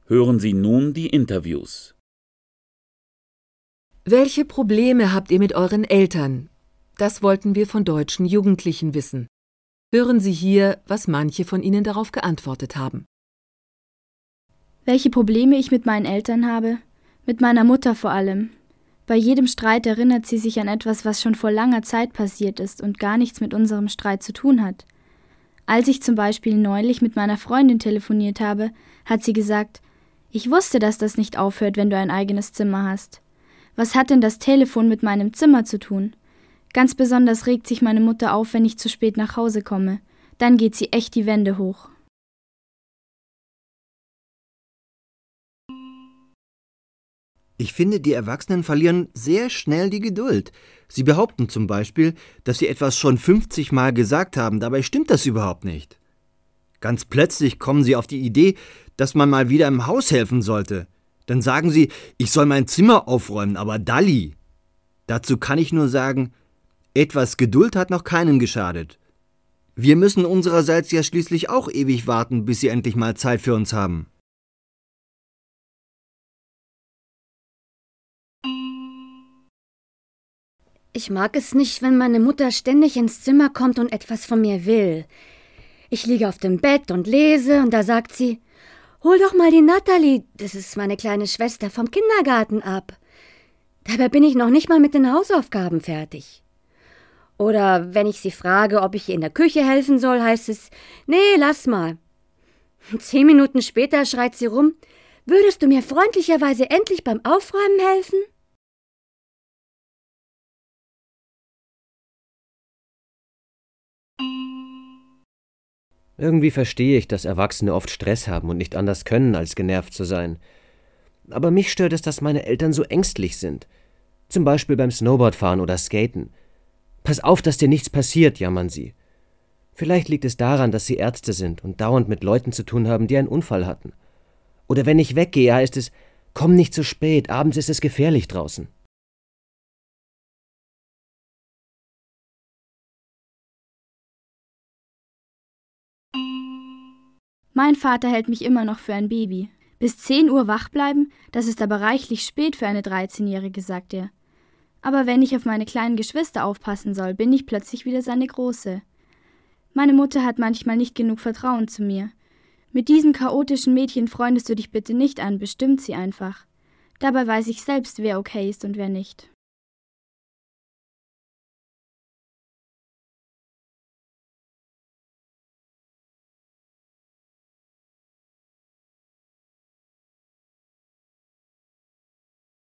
Hören Sie nun die Interviews. Welche Probleme habt ihr mit euren Eltern? Das wollten wir von deutschen Jugendlichen wissen. Hören Sie hier, was manche von ihnen darauf geantwortet haben. Welche Probleme ich mit meinen Eltern habe? Mit meiner Mutter vor allem. Bei jedem Streit erinnert sie sich an etwas, was schon vor langer Zeit passiert ist und gar nichts mit unserem Streit zu tun hat. Als ich zum Beispiel neulich mit meiner Freundin telefoniert habe, hat sie gesagt, ich wusste, dass das nicht aufhört, wenn du ein eigenes Zimmer hast. Was hat denn das Telefon mit meinem Zimmer zu tun? Ganz besonders regt sich meine Mutter auf, wenn ich zu spät nach Hause komme. Dann geht sie echt die Wände hoch. Ich finde, die Erwachsenen verlieren sehr schnell die Geduld. Sie behaupten zum Beispiel, dass sie etwas schon 50 Mal gesagt haben, dabei stimmt das überhaupt nicht. Ganz plötzlich kommen sie auf die Idee, dass man mal wieder im Haus helfen sollte. Dann sagen sie, ich soll mein Zimmer aufräumen, aber Dalli. Dazu kann ich nur sagen, etwas Geduld hat noch keinem geschadet. Wir müssen unsererseits ja schließlich auch ewig warten, bis sie endlich mal Zeit für uns haben. Ich mag es nicht, wenn meine Mutter ständig ins Zimmer kommt und etwas von mir will. Ich liege auf dem Bett und lese und da sagt sie, hol doch mal die Natalie, das ist meine kleine Schwester, vom Kindergarten ab. Dabei bin ich noch nicht mal mit den Hausaufgaben fertig. Oder wenn ich sie frage, ob ich ihr in der Küche helfen soll, heißt es, nee, lass mal. 10 Minuten später schreit sie rum, würdest du mir freundlicherweise endlich beim Aufräumen helfen? Irgendwie verstehe ich, dass Erwachsene oft Stress haben und nicht anders können, als genervt zu sein. Aber mich stört es, dass meine Eltern so ängstlich sind. Zum Beispiel beim Snowboardfahren oder Skaten. Pass auf, dass dir nichts passiert, jammern sie. Vielleicht liegt es daran, dass sie Ärzte sind und dauernd mit Leuten zu tun haben, die einen Unfall hatten. Oder wenn ich weggehe, heißt es, komm nicht zu spät, abends ist es gefährlich draußen. Mein Vater hält mich immer noch für ein Baby. Bis 10 Uhr wach bleiben, das ist aber reichlich spät für eine 13-Jährige, sagt er. Aber wenn ich auf meine kleinen Geschwister aufpassen soll, bin ich plötzlich wieder seine Große. Meine Mutter hat manchmal nicht genug Vertrauen zu mir. Mit diesem chaotischen Mädchen freundest du dich bitte nicht an, bestimmt sie einfach. Dabei weiß ich selbst, wer okay ist und wer nicht.